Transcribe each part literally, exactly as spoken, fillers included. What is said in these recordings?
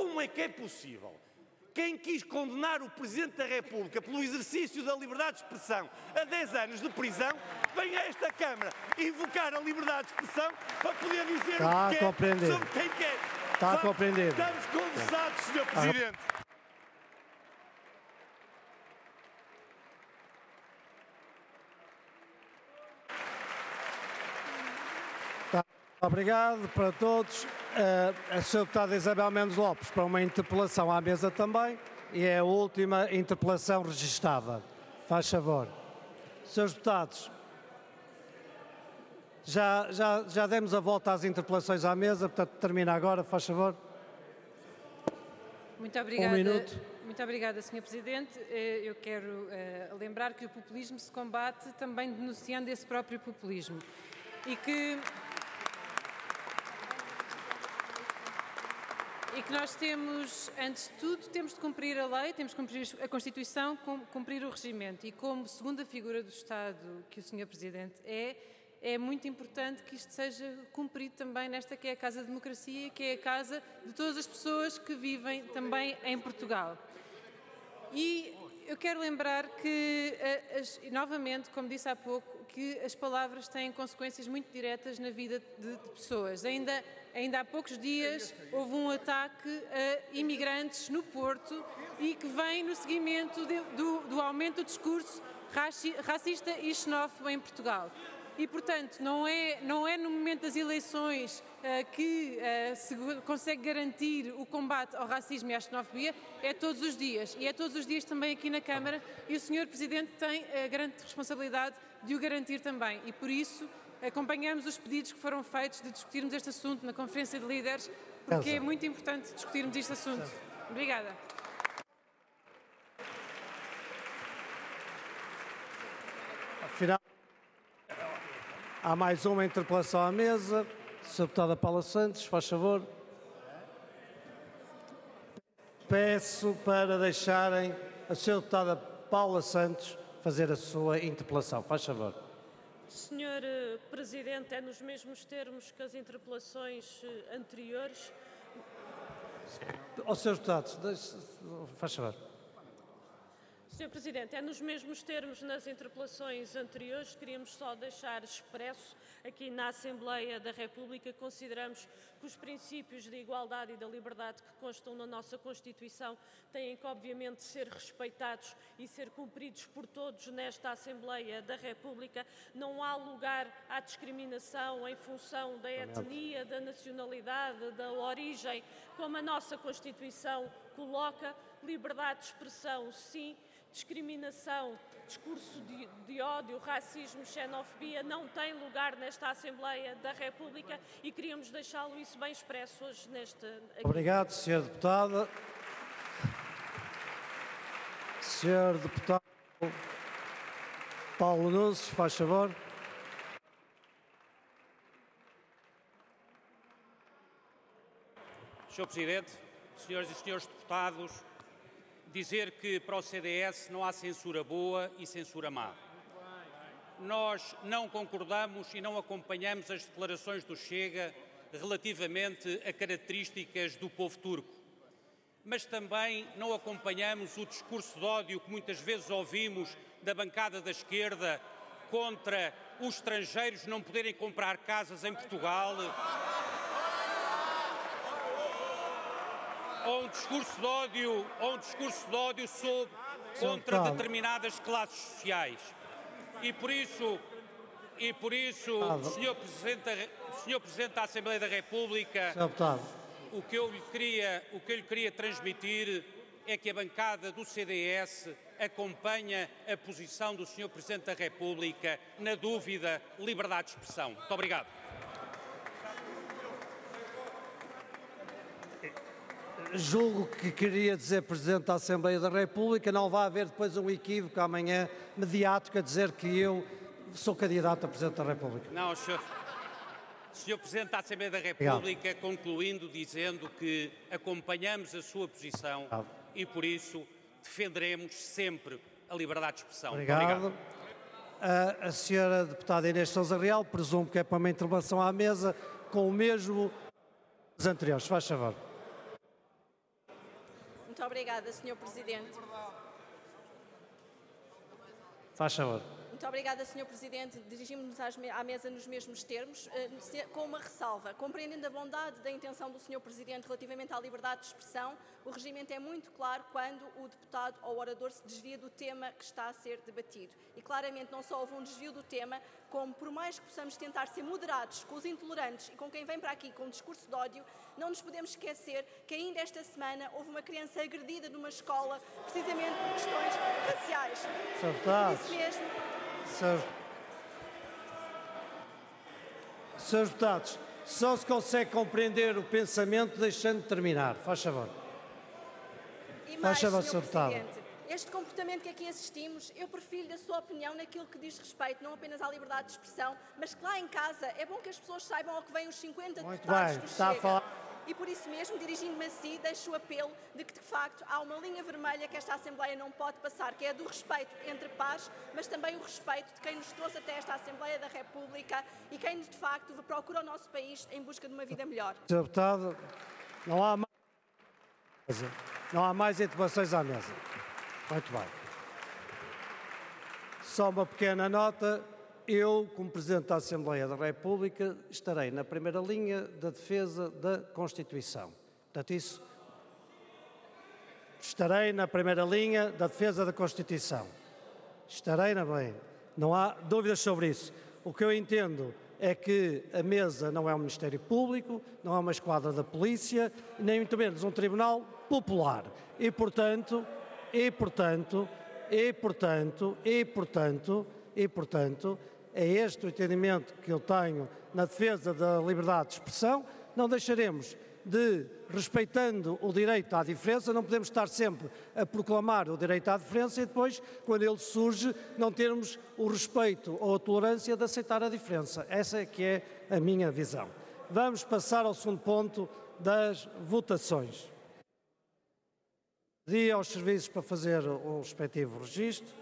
como é que é possível quem quis condenar o Presidente da República pelo exercício da liberdade de expressão a dez anos de prisão, vem a esta Câmara invocar a liberdade de expressão para poder dizer Está o que quer sobre quem quer. Está a compreender. Estamos conversados, senhor Presidente. Tá. Obrigado para todos. Uh, a senhora Deputada Isabel Mendes Lopes para uma interpelação à mesa também, e é a última interpelação registada. Faz favor. senhores Deputados, já, já, já demos a volta às interpelações à mesa, portanto termina agora, faz favor. Muito obrigada. Um minuto. Muito obrigada, senhor Presidente. Eu quero uh, lembrar que o populismo se combate também denunciando esse próprio populismo e que... E que nós temos, antes de tudo, temos de cumprir a lei, temos de cumprir a Constituição, cumprir o regimento. E como segunda figura do Estado que o senhor Presidente é, é muito importante que isto seja cumprido também nesta que é a Casa da Democracia, que é a casa de todas as pessoas que vivem também em Portugal. E eu quero lembrar que, as, novamente, como disse há pouco, que as palavras têm consequências muito diretas na vida de, de pessoas. Ainda, ainda há poucos dias houve um ataque a imigrantes no Porto e que vem no seguimento de, do, do aumento do discurso racista e xenófobo em Portugal. E, portanto, não é, não é no momento das eleições uh, que uh, se consegue garantir o combate ao racismo e à xenofobia, é todos os dias. E é todos os dias também aqui na Câmara, e o senhor Presidente tem a grande responsabilidade de o garantir também. E, por isso, acompanhamos os pedidos que foram feitos de discutirmos este assunto na Conferência de Líderes, porque é muito importante discutirmos este assunto. Obrigada. Afinal, há mais uma interpelação à mesa. senhora Deputada Paula Santos, faz favor. Peço para deixarem a senhora Deputada Paula Santos fazer a sua interpelação. Faz favor. senhor Presidente, é nos mesmos termos que as interpelações anteriores. Aos senhores deputados, faz favor. senhor Presidente, é nos mesmos termos nas interpelações anteriores. Queríamos só deixar expresso aqui na Assembleia da República, consideramos que os princípios de igualdade e da liberdade que constam na nossa Constituição têm que, obviamente, ser respeitados e ser cumpridos por todos nesta Assembleia da República. Não há lugar à discriminação em função da etnia, da nacionalidade, da origem, como a nossa Constituição coloca. Liberdade de expressão, sim. Discriminação, discurso de, de ódio, racismo, xenofobia não tem lugar nesta Assembleia da República e queríamos deixá-lo isso bem expresso hoje nesta... Aqui. Obrigado, senhora Deputada. senhor Deputado Paulo Nunes, faz favor. senhor Presidente, senhoras e senhores deputados, dizer que para o C D S não há censura boa e censura má. Nós não concordamos e não acompanhamos as declarações do Chega relativamente a características do povo turco. Mas também não acompanhamos o discurso de ódio que muitas vezes ouvimos da bancada da esquerda contra os estrangeiros não poderem comprar casas em Portugal. Ou um discurso de ódio, ou um discurso de ódio sobre, contra determinadas classes sociais. E por isso, e por isso, senhor Presidente, senhor Presidente da Assembleia da República, o que eu lhe queria, o que eu lhe queria transmitir é que a bancada do C D S acompanha a posição do senhor Presidente da República, na dúvida, liberdade de expressão. Muito obrigado. Julgo que queria dizer Presidente da Assembleia da República, não vai haver depois um equívoco amanhã mediático a dizer que eu sou candidato a Presidente da República. Não, senhor, senhor Presidente da Assembleia da República, Obrigado. concluindo dizendo que acompanhamos a sua posição Obrigado. e por isso defenderemos sempre a liberdade de expressão. Obrigado. Obrigado. A, a senhora Deputada Inês Sousa Real, presumo que é para uma intervenção à mesa com o mesmo dos anteriores. Faz favor. Muito obrigada, senhor Presidente. Faz favor. Muito obrigada, senhor Presidente. Dirigimos-nos à mesa nos mesmos termos, com uma ressalva. Compreendendo a bondade da intenção do senhor Presidente relativamente à liberdade de expressão, o regimento é muito claro quando o deputado ou orador se desvia do tema que está a ser debatido. E claramente não só houve um desvio do tema, como por mais que possamos tentar ser moderados com os intolerantes e com quem vem para aqui com um discurso de ódio, não nos podemos esquecer que ainda esta semana houve uma criança agredida numa escola, precisamente por questões raciais. senhor Deputado. Por isso mesmo, Senhores, senhores deputados, só se consegue compreender o pensamento deixando de terminar. Faz favor. e mais, Faz favor, senhor senhor Deputado. Presidente, este comportamento que aqui assistimos, eu prefiro da sua opinião naquilo que diz respeito não apenas à liberdade de expressão, mas que lá em casa é bom que as pessoas saibam ao que vêm os cinquenta Muito deputados bem, do está a Chega. falar- E por isso mesmo, dirigindo-me a si, deixo o apelo de que, de facto, há uma linha vermelha que esta Assembleia não pode passar, que é a do respeito entre pares, mas também o respeito de quem nos trouxe até esta Assembleia da República e quem, de facto, procura o nosso país em busca de uma vida melhor. senhor Deputado, não há mais, não há mais intervenções à mesa. Muito bem. Só uma pequena nota. Eu, como Presidente da Assembleia da República, estarei na primeira linha da defesa da Constituição. Portanto, isso... Estarei na primeira linha da defesa da Constituição. Estarei na bem. Não há dúvidas sobre isso. O que eu entendo é que a mesa não é um Ministério Público, não é uma esquadra da polícia, nem muito menos um Tribunal Popular. E, portanto, e, portanto, e, portanto, e, portanto, e, portanto, é este o entendimento que eu tenho na defesa da liberdade de expressão. Não deixaremos de, respeitando o direito à diferença, não podemos estar sempre a proclamar o direito à diferença e depois, quando ele surge, não termos o respeito ou a tolerância de aceitar a diferença. Essa é que é a minha visão. Vamos passar ao segundo ponto das votações. Pedi aos serviços para fazer o respectivo registro.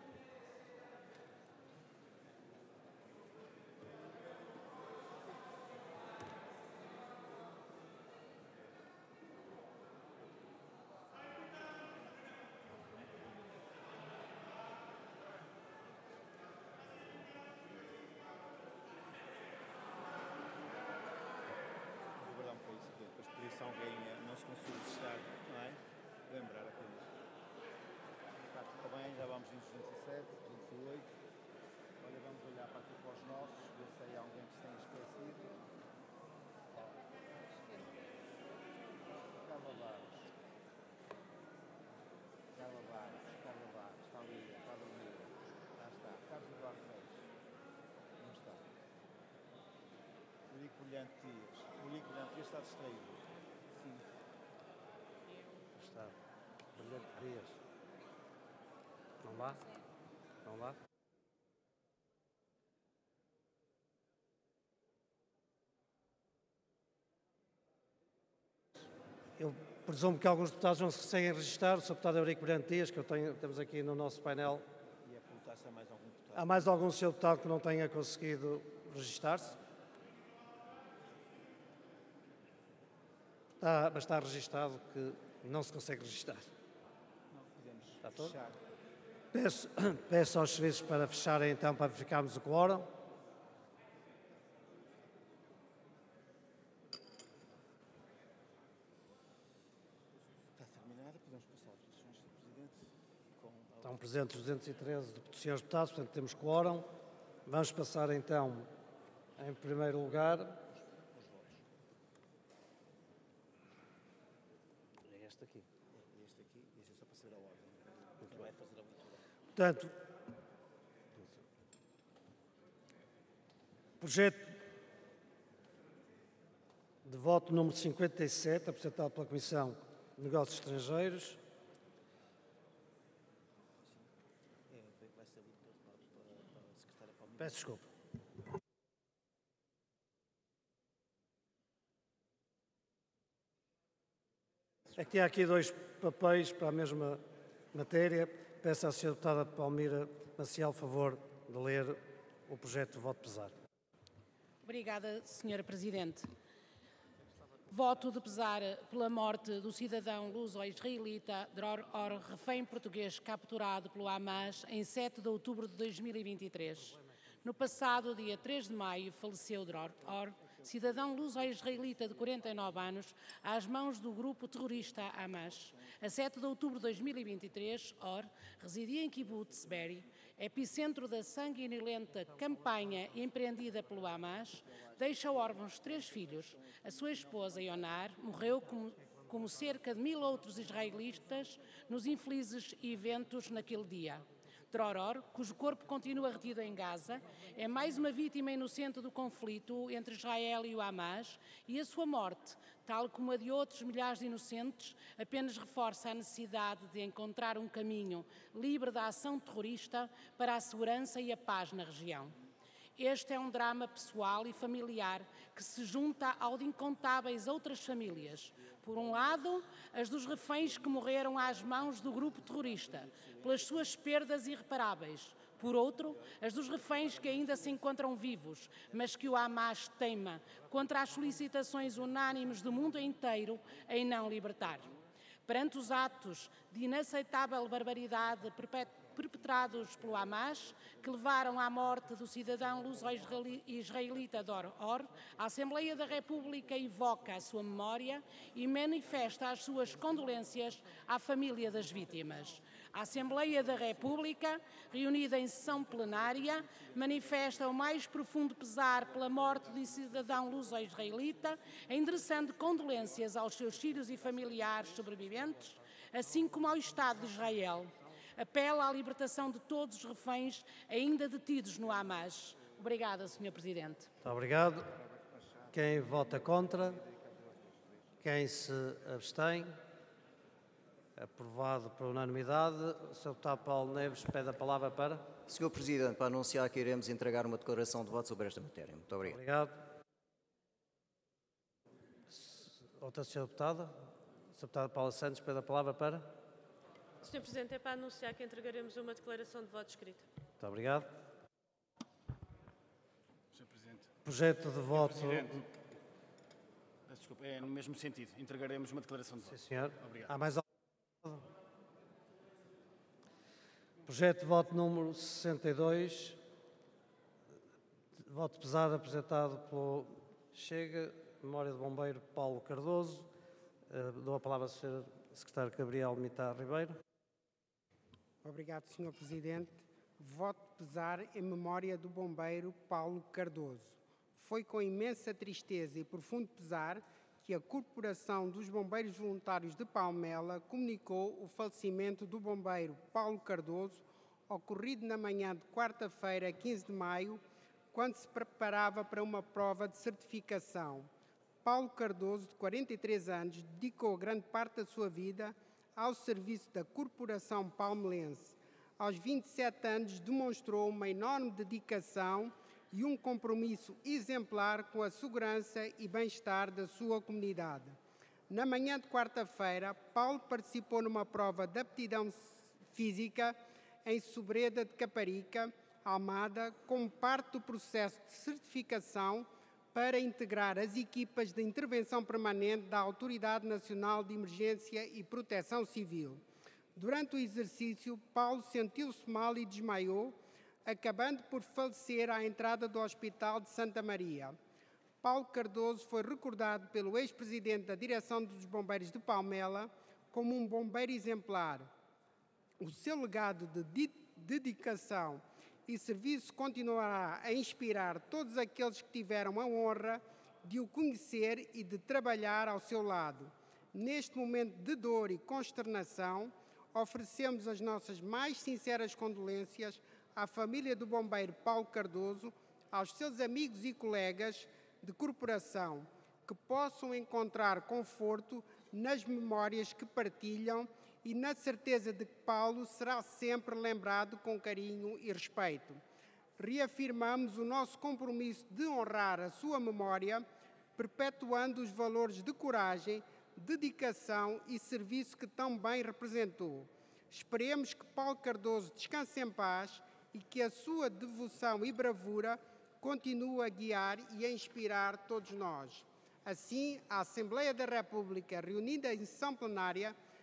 Não se conseguiu registrar, não é? Lembrar apenas. Está tudo bem, já vamos em duzentos e sete, duzentos e oito. Olha, vamos olhar para aqui para os nossos, ver se há alguém que se tenha esquecido. Carla Barros. Carla Barros, Carla Barros, está ali, está ali. Já está. Carlos Eduardo Reis. Não está. Monique Brilhante Dias. Monique Brilhante Dias está distraído. Sim. Está. Brilhante Dias. Não dá? Não dá? Eu presumo que alguns deputados não se conseguem registrar. O senhor deputado Eurico Brilhante Dias, que eu tenho, temos aqui no nosso painel. E é perguntar se há mais algum deputado. Há mais algum senhor deputado que não tenha conseguido registrar-se? Está, mas está registado que não se consegue registrar. Não, podemos Está todo? fechar. Peço, peço aos serviços para fecharem então, para verificarmos o quórum. Está terminada, podemos passar às votações do Presidente. Com a... Estão presentes duzentos e treze senhores deputados, portanto temos quórum. Vamos passar então, em primeiro lugar... É este aqui. É este aqui, este é só para saber a ordem. Muito vai fazer a leitura. Portanto, projeto de voto número cinquenta e sete, apresentado pela Comissão de Negócios Estrangeiros. É, vai ser lido para, para, para a Secretária Palmeira. Peço desculpa. É que há aqui dois papéis para a mesma matéria. Peço à senhora deputada Palmira Maciel, favor de ler o projeto de voto pesar. Obrigada, senhora Presidente. Voto de pesar pela morte do cidadão luso-israelita Dror Or, refém português capturado pelo Hamas em sete de outubro de dois mil e vinte e três. No passado dia três de maio faleceu Dror Or, cidadão luso-israelita de quarenta e nove anos, às mãos do grupo terrorista Hamas. A sete de outubro de dois mil e vinte e três, Or residia em Kibbutz Be'eri, epicentro da sanguinolenta campanha empreendida pelo Hamas. Deixa órfãos três filhos. A sua esposa, Yonar, morreu como, como cerca de mil outros israelitas nos infelizes eventos naquele dia. Dror Or, cujo corpo continua retido em Gaza, é mais uma vítima inocente do conflito entre Israel e o Hamas, e a sua morte, tal como a de outros milhares de inocentes, apenas reforça a necessidade de encontrar um caminho livre da ação terrorista para a segurança e a paz na região. Este é um drama pessoal e familiar que se junta ao de incontáveis outras famílias. Por um lado, as dos reféns que morreram às mãos do grupo terrorista, pelas suas perdas irreparáveis. Por outro, as dos reféns que ainda se encontram vivos, mas que o Hamas teima, contra as solicitações unânimes do mundo inteiro, em não libertar. Perante os atos de inaceitável barbaridade perpetrados pelo Hamas, que levaram à morte do cidadão luso-israelita Dror Or, a Assembleia da República evoca a sua memória e manifesta as suas condolências à família das vítimas. A Assembleia da República, reunida em sessão plenária, manifesta o mais profundo pesar pela morte do cidadão luso-israelita, endereçando condolências aos seus filhos e familiares sobreviventes, assim como ao Estado de Israel. Apela à libertação de todos os reféns ainda detidos no Hamas. Obrigada, senhor Presidente. Muito obrigado. Quem vota contra? Quem se abstém? Aprovado por unanimidade. O senhor deputado Paulo Neves pede a palavra para? senhor Presidente, para anunciar que iremos entregar uma declaração de voto sobre esta matéria. Muito obrigado. Obrigado. Outra senhora deputada? O senhor deputado Paulo Santos pede a palavra para? senhor Presidente, é para anunciar que entregaremos uma declaração de voto escrita. Muito obrigado. senhor Presidente. Projeto de voto. Presidente. Peço desculpa, é no mesmo sentido. Entregaremos uma declaração de voto. Sim, senhor. Obrigado. Há mais algum? Projeto de voto número sessenta e dois. Voto pesado apresentado pelo Chega, Memória do Bombeiro Paulo Cardoso. Uh, dou a palavra ao senhor secretário Gabriel Mitar Ribeiro. Obrigado, senhor Presidente. Voto pesar em memória do bombeiro Paulo Cardoso. Foi com imensa tristeza e profundo pesar que a Corporação dos Bombeiros Voluntários de Palmela comunicou o falecimento do bombeiro Paulo Cardoso, ocorrido na manhã de quarta-feira, quinze de maio, quando se preparava para uma prova de certificação. Paulo Cardoso, de quarenta e três anos, dedicou grande parte da sua vida ao serviço da Corporação palmelense. Aos vinte e sete anos, demonstrou uma enorme dedicação e um compromisso exemplar com a segurança e bem-estar da sua comunidade. Na manhã de quarta-feira, Paulo participou numa prova de aptidão física em Sobreda de Caparica, Almada, como parte do processo de certificação para integrar as equipas de intervenção permanente da Autoridade Nacional de Emergência e Proteção Civil. Durante o exercício, Paulo sentiu-se mal e desmaiou, acabando por falecer à entrada do Hospital de Santa Maria. Paulo Cardoso foi recordado pelo ex-presidente da Direção dos Bombeiros de Palmela como um bombeiro exemplar. O seu legado de dedicação e serviço continuará a inspirar todos aqueles que tiveram a honra de o conhecer e de trabalhar ao seu lado. Neste momento de dor e consternação, oferecemos as nossas mais sinceras condolências à família do bombeiro Paulo Cardoso, aos seus amigos e colegas de corporação, que possam encontrar conforto nas memórias que partilham e na certeza de que Paulo será sempre lembrado com carinho e respeito. Reafirmamos o nosso compromisso de honrar a sua memória, perpetuando os valores de coragem, dedicação e serviço que tão bem representou. Esperemos que Paulo Cardoso descanse em paz e que a sua devoção e bravura continue a guiar e a inspirar todos nós. Assim, a Assembleia da República, reunida em sessão plenária,